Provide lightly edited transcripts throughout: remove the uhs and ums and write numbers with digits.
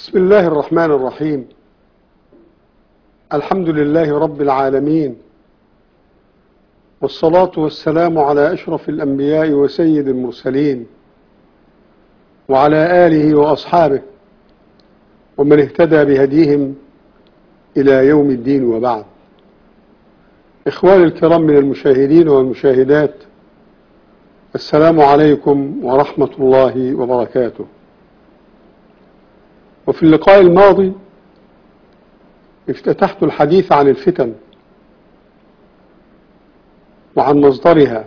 بسم الله الرحمن الرحيم. الحمد لله رب العالمين، والصلاة والسلام على أشرف الأنبياء وسيد المرسلين، وعلى آله وأصحابه ومن اهتدى بهديهم إلى يوم الدين، وبعد. إخواني الكرام من المشاهدين والمشاهدات، السلام عليكم ورحمة الله وبركاته. وفي اللقاء الماضي افتتحت الحديث عن الفتن وعن مصدرها،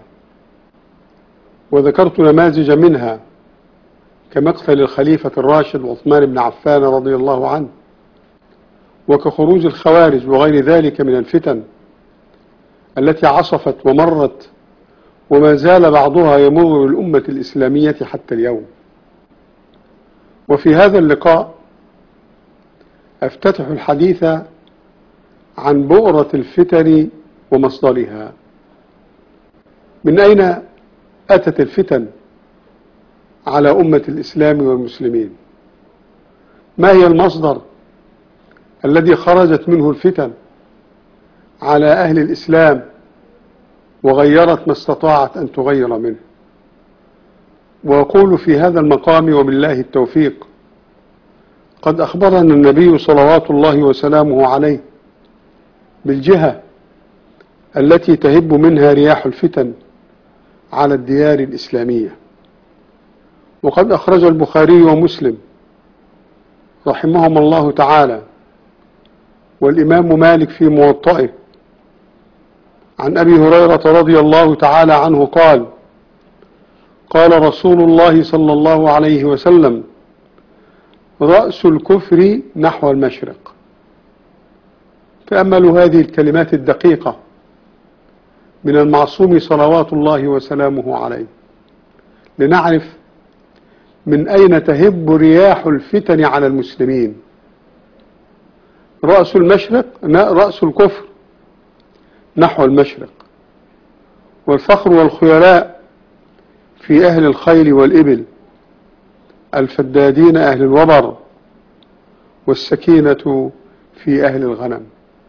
وذكرت نماذج منها كمقتل الخليفة الراشد عثمان بن عفان رضي الله عنه، وكخروج الخوارج وغير ذلك من الفتن التي عصفت ومرت وما زال بعضها يمر بالأمة الإسلامية حتى اليوم. وفي هذا اللقاء أفتتح الحديث عن بؤرة الفتن ومصدرها. من أين أتت الفتن على أمة الإسلام والمسلمين؟ ما هي المصدر الذي خرجت منه الفتن على أهل الإسلام وغيرت ما استطاعت أن تغير منه؟ وأقول في هذا المقام وبالله التوفيق: قد أخبرنا النبي صلوات الله وسلامه عليه بالجهة التي تهب منها رياح الفتن على الديار الإسلامية. وقد أخرج البخاري ومسلم رحمهم الله تعالى والإمام مالك في موطئه عن أبي هريرة رضي الله تعالى عنه قال: قال رسول الله صلى الله عليه وسلم: رأس الكفر نحو المشرق. تأملوا هذه الكلمات الدقيقة من المعصوم صلوات الله وسلامه عليه لنعرف من أين تهب رياح الفتن على المسلمين. رأس المشرق، رأس الكفر نحو المشرق، والفخر والخيلاء في أهل الخيل والإبل، الفدادين أهل الوبر، والسكينة في أهل الغنم.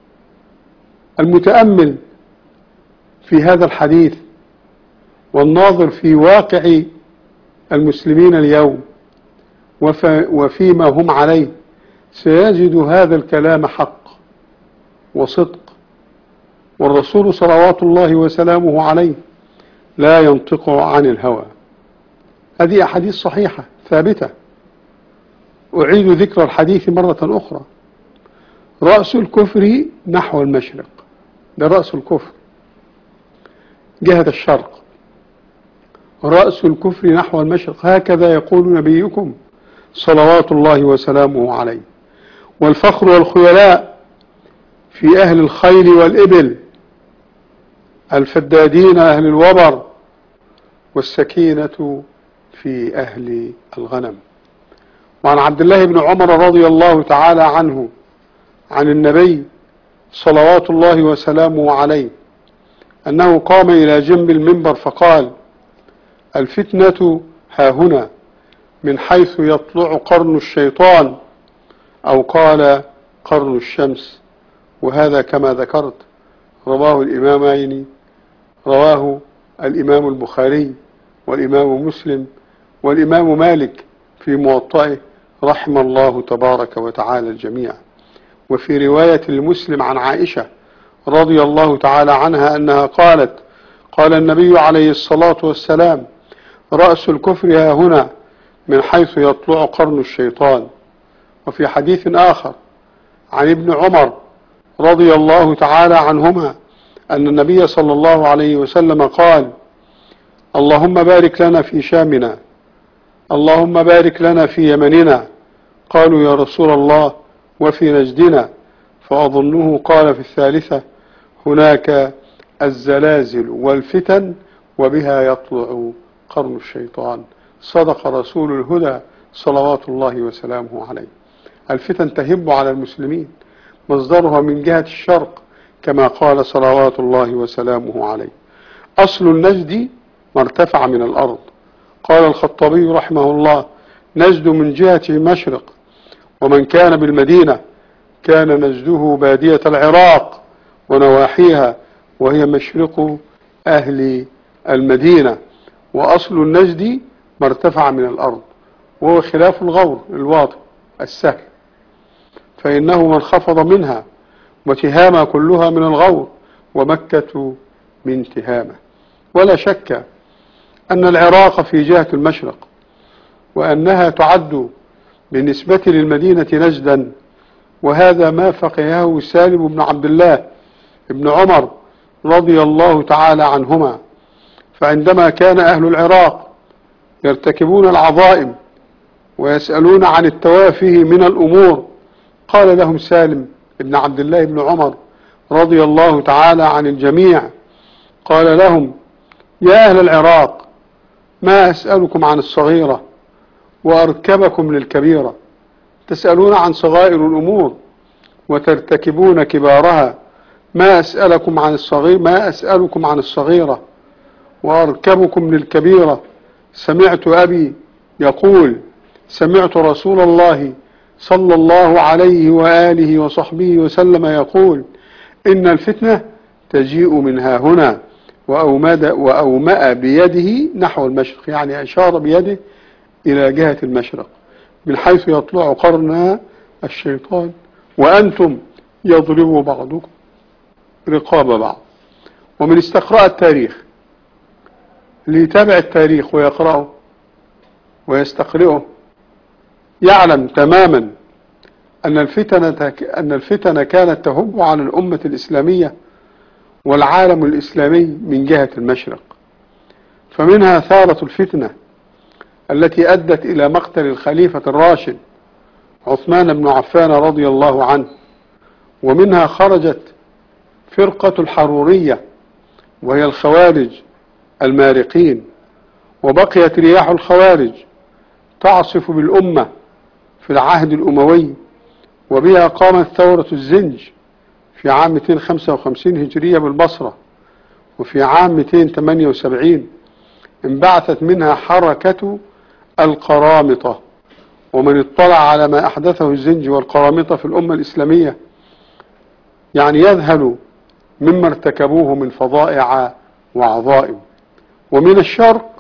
المتأمل في هذا الحديث والناظر في واقع المسلمين اليوم وفيما هم عليه سيجد هذا الكلام حق وصدق، والرسول صلوات الله وسلامه عليه لا ينطق عن الهوى. هذه أحاديث صحيحة ثابتة. أعيد ذكر الحديث مرة أخرى: رأس الكفر نحو المشرق، ده رأس الكفر جهة الشرق، رأس الكفر نحو المشرق، هكذا يقول نبيكم صلوات الله وسلامه عليه. والفخر والخيلاء في أهل الخيل والإبل، الفدادين أهل الوبر، والسكينة في أهل الغنم. وعن عبد الله بن عمر رضي الله تعالى عنه عن النبي صلوات الله وسلامه عليه أنه قام إلى جنب المنبر فقال: الفتنة هاهنا من حيث يطلع قرن الشيطان، أو قال قرن الشمس. وهذا كما ذكرت رواه الإمام البخاري والإمام مسلم والإمام مالك في موطئه رحم الله تبارك وتعالى الجميع. وفي رواية المسلم عن عائشة رضي الله تعالى عنها أنها قالت: قال النبي عليه الصلاة والسلام: رأس الكفر ها هنا من حيث يطلع قرن الشيطان. وفي حديث آخر عن ابن عمر رضي الله تعالى عنهما أن النبي صلى الله عليه وسلم قال: اللهم بارك لنا في شامنا، اللهم بارك لنا في يمننا. قالوا: يا رسول الله وفي نجدنا؟ فأظنه قال في الثالثة: هناك الزلازل والفتن وبها يطلع قرن الشيطان. صدق رسول الهدى صلوات الله وسلامه عليه. الفتن تهب على المسلمين، مصدرها من جهة الشرق كما قال صلوات الله وسلامه عليه. أصل النجد ما ارتفع من الأرض. قال الخطابي رحمه الله: نجد من جهة المشرق، ومن كان بالمدينة كان نجده بادية العراق ونواحيها، وهي مشرق أهل المدينة، وأصل النجد ما ارتفع من الأرض، وهو خلاف الغور الواطئ السهل، فإنه من خفض منها، وتهامة كلها من الغور، ومكة من تهامة. ولا شك أن العراق في جهة المشرق، وأنها تعد بالنسبة للمدينة نجدا، وهذا ما فقهه سالم بن عبد الله ابن عمر رضي الله تعالى عنهما. فعندما كان أهل العراق يرتكبون العظائم ويسألون عن التوافه من الأمور، قال لهم سالم بن عبد الله بن عمر رضي الله تعالى عن الجميع، قال لهم: يا أهل العراق، ما أسألكم عن الصغيرة وأركبكم للكبيرة، تسألون عن صغائر الأمور وترتكبون كبارها. ما أسألكم عن الصغيرة وأركبكم للكبيرة. سمعت أبي يقول: سمعت رسول الله صلى الله عليه وآله وصحبه وسلم يقول: إن الفتنة تجيء من ها هنا، وأومأ بيده نحو المشرق، يعني أشار بيده إلى جهة المشرق، من حيث يطلع قرن الشيطان، وأنتم يضرب بعضكم رقاب بعض. ومن استقراء التاريخ، اللي يتابع التاريخ ويقرأه ويستقرئه يعلم تماما أن الفتن كانت تهب على الأمة الإسلامية والعالم الإسلامي من جهة المشرق. فمنها ثارة الفتنة التي أدت إلى مقتل الخليفة الراشد عثمان بن عفان رضي الله عنه، ومنها خرجت فرقة الحرورية وهي الخوارج المارقين، وبقيت رياح الخوارج تعصف بالأمة في العهد الأموي، وبها قامت ثورة الزنج في عام 255 هجرية بالبصرة، وفي عام 278 انبعثت منها حركة القرامطة. ومن اطلع على ما أحدثه الزنج والقرامطة في الأمة الإسلامية يعني يذهل مما ارتكبوه من فظائع وعظائم. ومن الشرق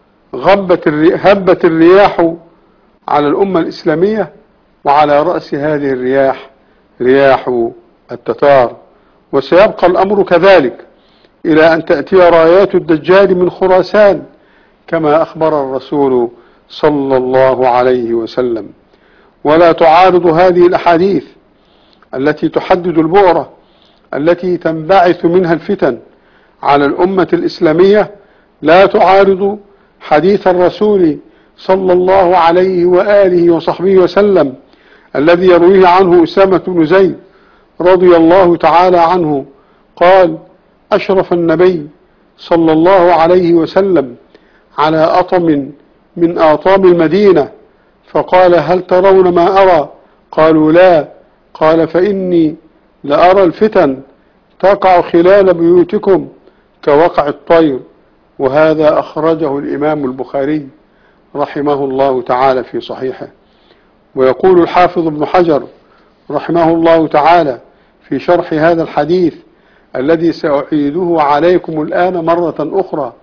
هبت الرياح على الأمة الإسلامية، وعلى رأس هذه الرياح رياح التتار. وسيبقى الأمر كذلك إلى أن تأتي رايات الدجال من خراسان، كما أخبر الرسول صلى الله عليه وسلم. ولا تعارض هذه الأحاديث التي تحدد البؤرة التي تنبعث منها الفتن على الأمة الإسلامية، لا تعارض حديث الرسول صلى الله عليه وآله وصحبه وسلم الذي يرويه عنه أسامة بن زيد رضي الله تعالى عنه قال: أشرف النبي صلى الله عليه وسلم على أطم من آطام المدينة، فقال: هل ترون ما أرى؟ قالوا: لا. قال: فإني لأرى الفتن تقع خلال بيوتكم كوقع الطير. وهذا أخرجه الإمام البخاري رحمه الله تعالى في صحيحه. ويقول الحافظ ابن حجر رحمه الله تعالى في شرح هذا الحديث الذي سأعيده عليكم الآن مرة أخرى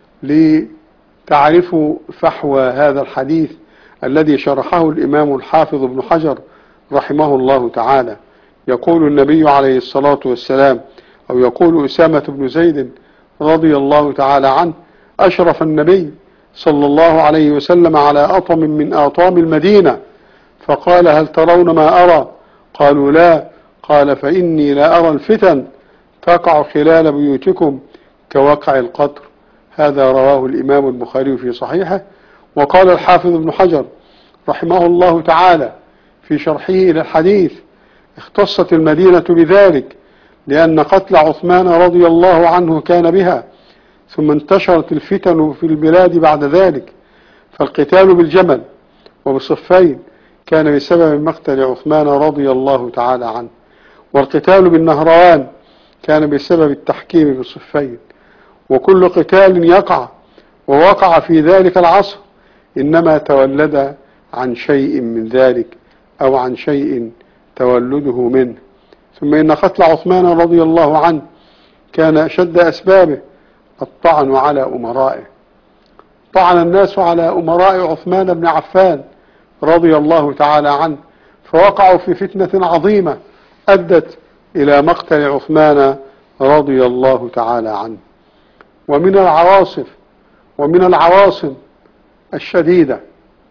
لتعرفوا فحوى هذا الحديث الذي شرحه الإمام الحافظ ابن حجر رحمه الله تعالى. يقول النبي عليه الصلاة والسلام، أو يقول أسامة بن زيد رضي الله تعالى عنه: أشرف النبي صلى الله عليه وسلم على أطم من آطام المدينة، فقال: هل ترون ما أرى؟ قالوا: لا. قال: فإني لا أرى الفتن تقع خلال بيوتكم كوقع القطر. هذا رواه الإمام البخاري في صحيحه. وقال الحافظ ابن حجر رحمه الله تعالى في شرحه إلى الحديث: اختصت المدينة بذلك لأن قتل عثمان رضي الله عنه كان بها، ثم انتشرت الفتن في البلاد بعد ذلك، فالقتال بالجمل وبصفين كان بسبب مقتل عثمان رضي الله تعالى عنه، والقتال بالنهروان كان بسبب التحكيم بالصفين. وكل قتال يقع ووقع في ذلك العصر إنما تولد عن شيء من ذلك، أو عن شيء تولده منه. ثم إن قتل عثمان رضي الله عنه كان أشد أسبابه الطعن على أمرائه. طعن الناس على أمراء عثمان بن عفان رضي الله تعالى عنه، فوقعوا في فتنة عظيمة أدت إلى مقتل عثمان رضي الله تعالى عنه. ومن العواصم الشديدة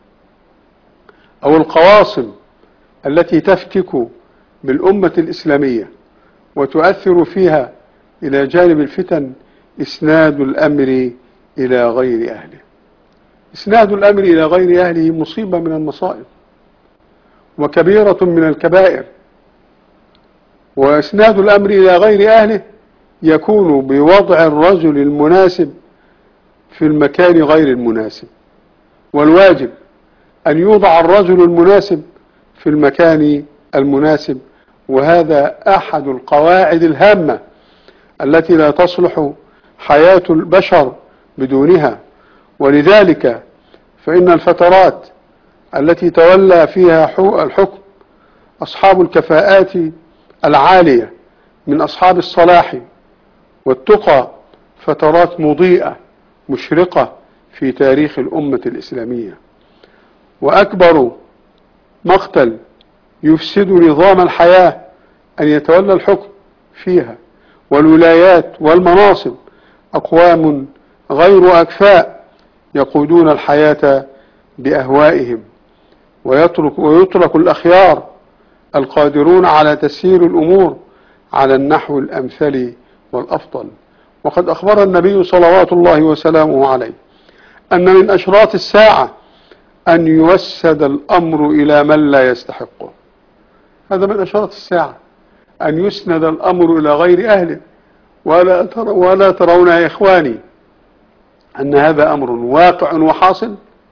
أو القواصم التي تفتك بالأمة الإسلامية وتؤثر فيها إلى جانب الفتن إسناد الأمر إلى غير أهله. إسناد الأمر إلى غير أهله مصيبة من المصائب وكبيرة من الكبائر. وإسناد الأمر إلى غير أهله يكون بوضع الرجل المناسب في المكان غير المناسب، والواجب أن يوضع الرجل المناسب في المكان المناسب، وهذا أحد القواعد الهامة التي لا تصلح حياة البشر بدونها. ولذلك فإن الفترات التي تولى فيها الحكم أصحاب الكفاءات العالية من أصحاب الصلاح والتقى فترات مضيئة مشرقة في تاريخ الأمة الإسلامية. وأكبر مقتل يفسد نظام الحياة أن يتولى الحكم فيها والولايات والمناصب أقوام غير أكفاء يقودون الحياة بأهوائهم، ويترك الأخيار القادرون على تسيير الأمور على النحو الأمثل والأفضل. وقد أخبر النبي صلوات الله وسلامه عليه أن من أشراط الساعة أن يوسد الأمر إلى من لا يستحقه. هذا من أشراط الساعة، أن يسند الأمر إلى غير أهله. ولا ترون يا إخواني أن هذا أمر واقع وحاصل،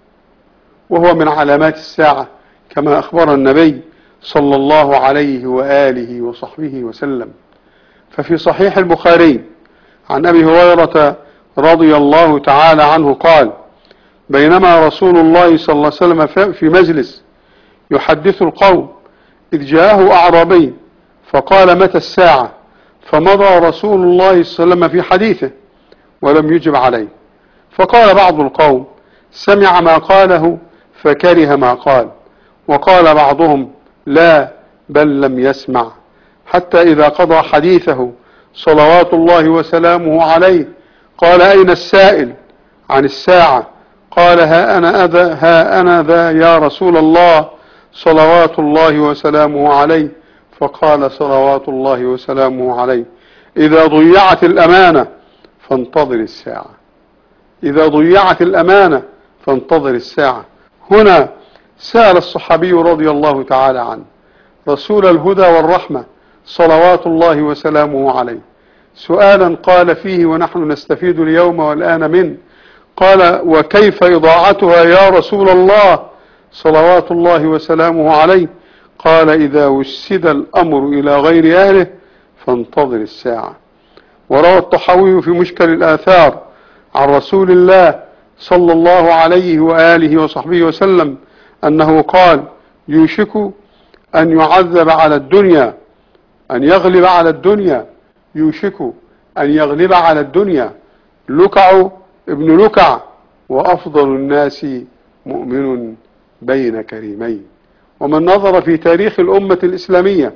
وهو من علامات الساعة كما أخبر النبي صلى الله عليه وآله وصحبه وسلم. ففي صحيح البخاري عن أبي هريرة رضي الله تعالى عنه قال: بينما رسول الله صلى الله عليه وسلم في مجلس يحدث القوم إذ جاءه أعرابي فقال: متى الساعة؟ فمضى رسول الله صلى الله عليه وسلم في حديثه ولم يجب عليه. فقال بعض القوم: سمع ما قاله فكره ما قال. وقال بعضهم: لا، بل لم يسمع. حتى إذا قضى حديثه صلوات الله وسلامه عليه قال: أين السائل عن الساعة؟ قال: ها أنا ذا يا رسول الله صلوات الله وسلامه عليه. فقال صلوات الله وسلامه عليه: إذا ضيعت الأمانة فانتظر الساعة. إذا ضيعت الأمانة فانتظر الساعة. هنا سأل الصحابي رضي الله تعالى عنه رسول الهدى والرحمة صلوات الله وسلامه عليه سؤالا قال فيه ونحن نستفيد اليوم والآن منه. قال: وكيف إضاعتها يا رسول الله صلوات الله وسلامه عليه؟ قال: إذا وسد الأمر إلى غير أهله فانتظر الساعة. وروى الطحاوي في مشكل الآثار عن رسول الله صلى الله عليه وآله وصحبه وسلم أنه قال: يوشك أن يعذب على الدنيا، أن يغلب على الدنيا، يوشك أن يغلب على الدنيا لكع ابن لكع، وأفضل الناس مؤمن بين كريمين. ومن نظر في تاريخ الأمة الإسلامية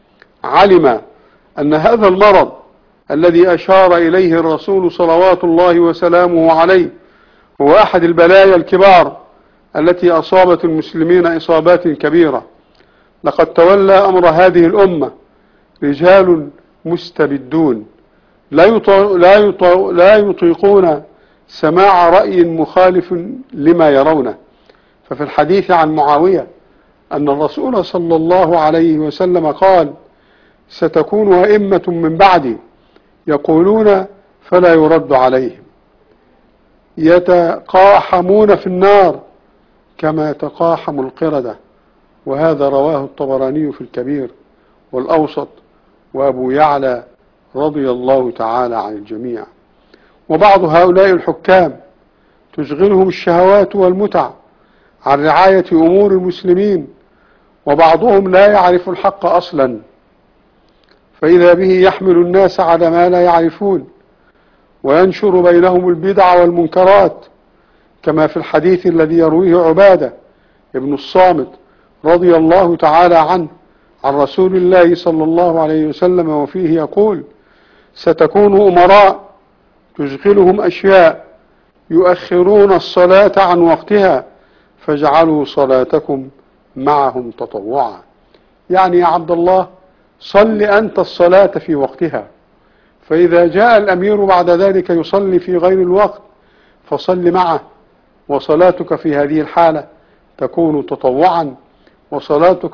علم أن هذا المرض الذي أشار إليه الرسول صلوات الله وسلامه عليه هو أحد البلايا الكبار التي أصابت المسلمين إصابات كبيرة. لقد تولى أمر هذه الأمة رجال مستبدون لا يطيقون سماع رأي مخالف لما يرونه. ففي الحديث عن معاوية أن الرسول صلى الله عليه وسلم قال: ستكون أئمة من بعدي يقولون فلا يرد عليهم، يتقاحمون في النار كما يتقاحم القردة. وهذا رواه الطبراني في الكبير والأوسط وأبو يعلى رضي الله تعالى عن الجميع. وبعض هؤلاء الحكام تشغلهم الشهوات والمتع عن رعاية أمور المسلمين وبعضهم لا يعرف الحق أصلا، فإذا به يحمل الناس على ما لا يعرفون وينشر بينهم البدع والمنكرات، كما في الحديث الذي يرويه عبادة ابن الصامت رضي الله تعالى عنه عن رسول الله صلى الله عليه وسلم، وفيه يقول: ستكون أمراء تشغلهم أشياء يؤخرون الصلاة عن وقتها فاجعلوا صلاتكم معهم تطوعا. يعني يا عبد الله صل أنت الصلاة في وقتها، فإذا جاء الأمير بعد ذلك يصلي في غير الوقت فصل معه، وصلاتك في هذه الحالة تكون تطوعا، وصلاتك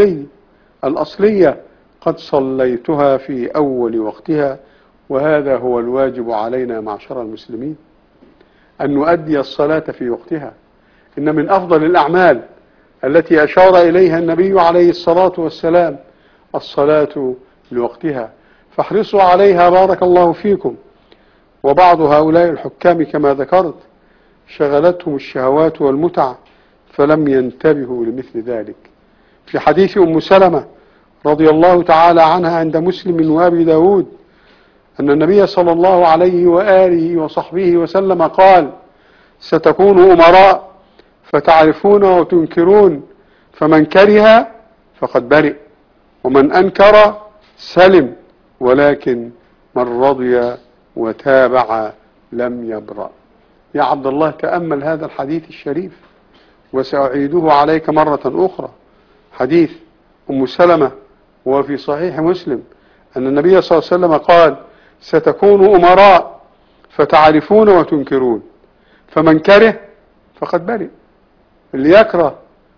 الأصلية قد صليتها في أول وقتها. وهذا هو الواجب علينا معشر المسلمين، أن نؤدي الصلاة في وقتها. إن من أفضل الأعمال التي أشار إليها النبي عليه الصلاة والسلام الصلاة لوقتها، فاحرصوا عليها بارك الله فيكم. وبعض هؤلاء الحكام كما ذكرت شغلتهم الشهوات والمتع فلم ينتبهوا لمثل ذلك. في حديث أم سلمة رضي الله تعالى عنها عند مسلم وأبي داود أن النبي صلى الله عليه وآله وصحبه وسلم قال: ستكون أمراء فتعرفون وتنكرون، فمن كره فقد برئ، ومن أنكر سلم، ولكن من رضي وتابع لم يبرأ. يا عبد الله تأمل هذا الحديث الشريف، وسأعيده عليك مرة أخرى. حديث أم سلمة وفي صحيح مسلم أن النبي صلى الله عليه وسلم قال: ستكون أمراء فتعرفون وتنكرون، فمن كره فقد برئ. اللي يكره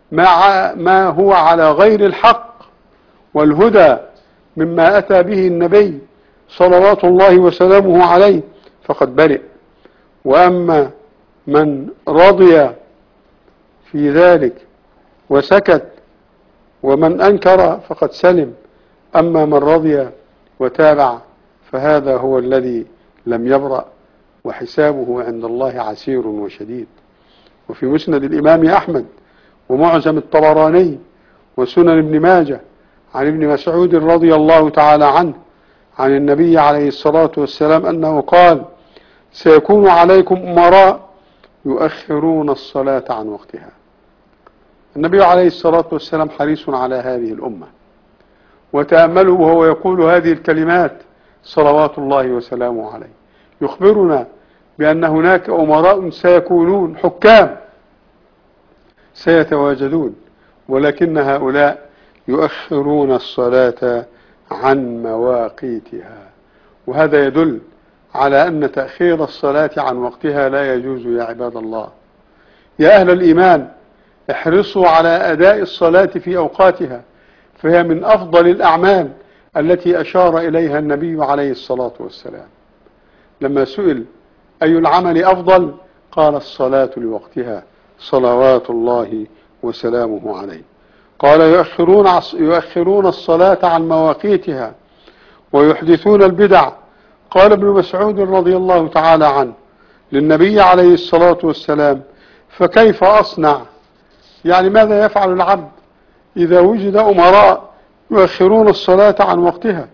ما هو على غير الحق والهدى مما أتى به النبي صلوات الله وسلامه عليه فقد برئ. وأما من رضي في ذلك وسكت ومن أنكر فقد سلم. أما من رضي وتابع فهذا هو الذي لم يبرأ، وحسابه عند الله عسير وشديد. وفي مسند الإمام أحمد ومعجم الطبراني وسنن ابن ماجه عن ابن مسعود رضي الله تعالى عنه عن النبي عليه الصلاة والسلام أنه قال: سيكون عليكم أمراء يؤخرون الصلاة عن وقتها. النبي عليه الصلاة والسلام حريص على هذه الأمة، وتأملوا وهو يقول هذه الكلمات صلوات الله وسلامه عليه، يخبرنا بأن هناك أمراء سيكونون حكام سيتواجدون، ولكن هؤلاء يؤخرون الصلاة عن مواقيتها. وهذا يدل على أن تأخير الصلاة عن وقتها لا يجوز يا عباد الله. يا أهل الإيمان احرصوا على أداء الصلاة في أوقاتها، فهي من أفضل الأعمال التي أشار إليها النبي عليه الصلاة والسلام. لما سئل أي العمل أفضل قال: الصلاة لوقتها صلوات الله وسلامه عليه. قال: يؤخرون الصلاة عن مواقيتها ويحدثون البدع. قال ابن مسعود رضي الله تعالى عنه للنبي عليه الصلاة والسلام: فكيف أصنع؟ يعني ماذا يفعل العبد إذا وجد أمراء يؤخرون الصلاة عن وقتها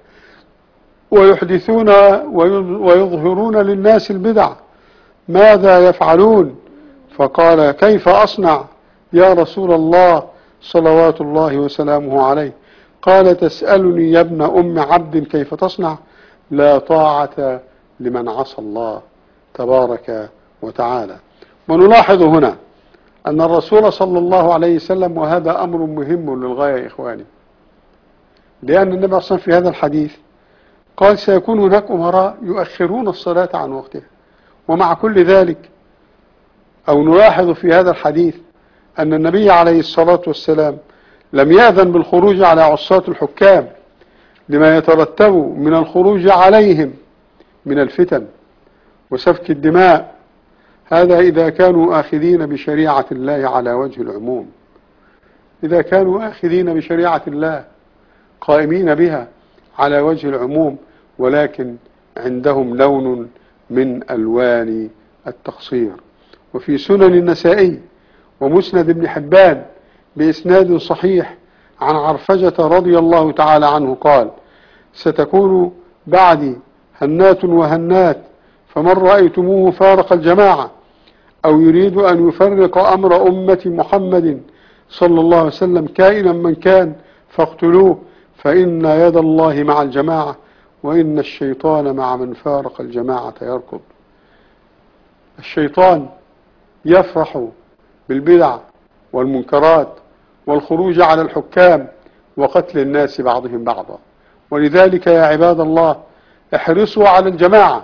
ويحدثون ويظهرون للناس البدع؟ ماذا يفعلون؟ فقال: كيف أصنع يا رسول الله صلوات الله وسلامه عليه؟ قال: تسألني يا ابن أم عبد كيف تصنع؟ لا طاعة لمن عصى الله تبارك وتعالى. ونلاحظ هنا أن الرسول صلى الله عليه وسلم، وهذا أمر مهم للغاية إخواني، لأن النبي صلى في هذا الحديث قال: سيكون هناك أمراء يؤخرون الصلاة عن وقتها. ومع كل ذلك أو نلاحظ في هذا الحديث أن النبي عليه الصلاة والسلام لم يأذن بالخروج على عصاة الحكام لما يترتب من الخروج عليهم من الفتن وسفك الدماء. هذا إذا كانوا آخذين بشريعة الله على وجه العموم، إذا كانوا آخذين بشريعة الله قائمين بها على وجه العموم، ولكن عندهم لون من ألوان التقصير. وفي سنن النسائي ومسند ابن حبان بإسناد صحيح عن عرفجة رضي الله تعالى عنه قال: ستكون بعدي هنات وهنات، فمن رأيتموه فارق الجماعة أو يريد أن يفرق أمر أمة محمد صلى الله عليه وسلم كائنا من كان فاقتلوه، فإن يد الله مع الجماعة وإن الشيطان مع من فارق الجماعة يركض. الشيطان يفرح بالبدع والمنكرات والخروج على الحكام وقتل الناس بعضهم بعضا. ولذلك يا عباد الله احرصوا على الجماعة،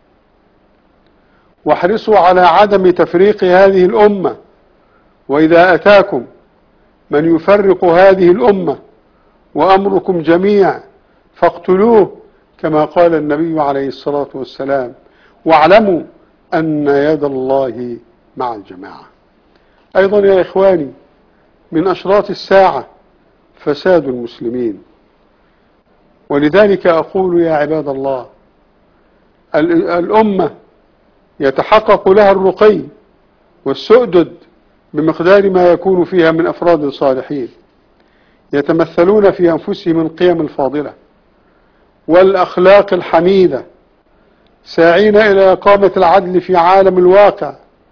واحرصوا على عدم تفريق هذه الأمة، وإذا أتاكم من يفرق هذه الأمة وأمركم جميع فاقتلوه كما قال النبي عليه الصلاة والسلام، واعلموا أن يد الله مع الجماعة. أيضا يا إخواني من أشراط الساعة فساد المسلمين، ولذلك أقول يا عباد الله الأمة يتحقق لها الرقي والسؤدد بمقدار ما يكون فيها من أفراد صالحين يتمثلون في أنفسهم القيم الفاضلة والأخلاق الحميدة، ساعين إلى إقامة العدل في عالم الواقع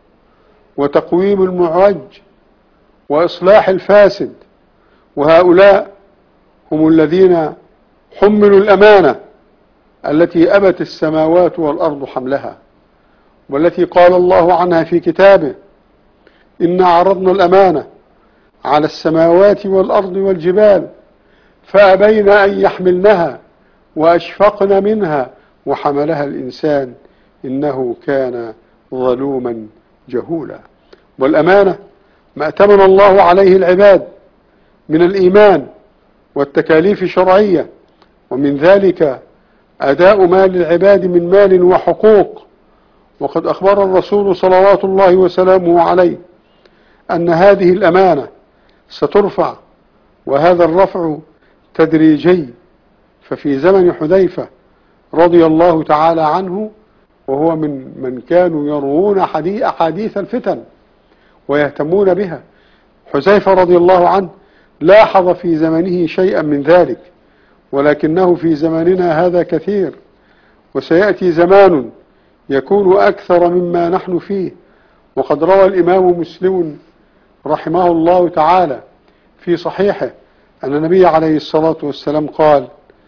وتقويم المعوج وإصلاح الفاسد. وهؤلاء هم الذين حملوا الأمانة التي أبت السماوات والأرض حملها، والتي قال الله عنها في كتابه: إنا عرضنا الأمانة على السماوات والأرض والجبال فأبين أن يحملنها وأشفقن منها وحملها الإنسان إنه كان ظلوما جهولا. والأمانة ما أتمن الله عليه العباد من الإيمان والتكاليف الشرعية، ومن ذلك أداء مال العباد من مال وحقوق. وقد أخبر الرسول صلوات الله وسلامه عليه أن هذه الأمانة سترفع، وهذا الرفع تدريجي. ففي زمن حذيفة رضي الله تعالى عنه، وهو من كانوا يروون أحاديث الفتن ويهتمون بها، حذيفة رضي الله عنه لاحظ في زمنه شيئا من ذلك، ولكنه في زماننا هذا كثير، وسيأتي زمان يكون أكثر مما نحن فيه. وقد روى الإمام مسلم رحمه الله تعالى في صحيحه أن النبي عليه الصلاة والسلام قال: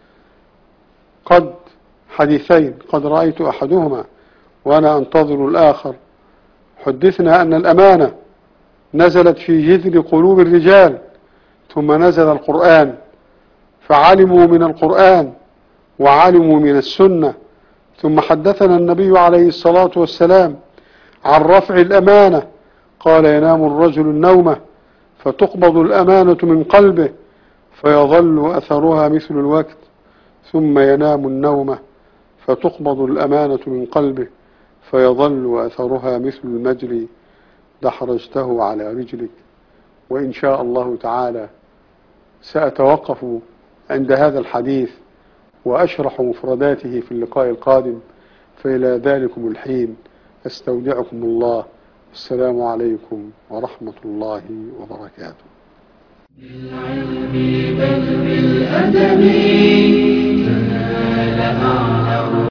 قد حديثين قد رأيت أحدهما وأنا أنتظر الآخر، حدثنا أن الأمانة نزلت في جذر قلوب الرجال ثم نزل القرآن فعلموا من القرآن وعلموا من السنة، ثم حدثنا النبي عليه الصلاة والسلام عن رفع الأمانة قال: ينام الرجل النومة فتقبض الأمانة من قلبه فيظل أثرها مثل الوقت، ثم ينام النومة فتقبض الأمانة من قلبه فيظل أثرها مثل المجري دحرجته على رجلك. وإن شاء الله تعالى سأتوقف عند هذا الحديث وأشرح مفرداته في اللقاء القادم، فإلى ذلكم الحين أستودعكم الله. السلام عليكم ورحمة الله وبركاته. بالعلم بل بالأدب تنال أعلى